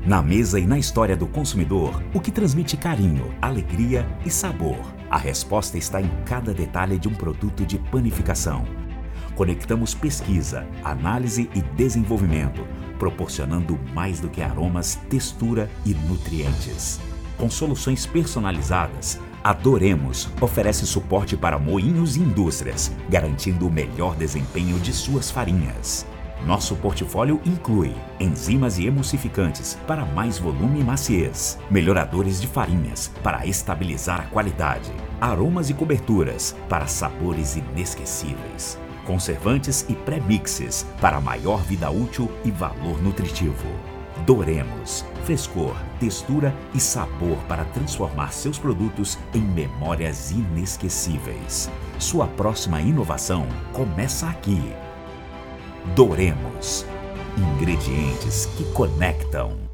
Na mesa e na história do consumidor, o que transmite carinho, alegria e sabor. A resposta está em cada detalhe de um produto de panificação. Conectamos pesquisa, análise e desenvolvimento, proporcionando mais do que aromas, textura e nutrientes. Com soluções personalizadas, a Doremos oferece suporte para moinhos e indústrias, garantindo o melhor desempenho de suas farinhas. Nosso portfólio inclui enzimas e emulsificantes para mais volume e maciez, melhoradores de farinhas para estabilizar a qualidade, aromas e coberturas para sabores inesquecíveis, conservantes e pré-mixes para maior vida útil e valor nutritivo. Doremos, frescor, textura e sabor para transformar seus produtos em memórias inesquecíveis. Sua próxima inovação começa aqui. Doremos, ingredientes que conectam.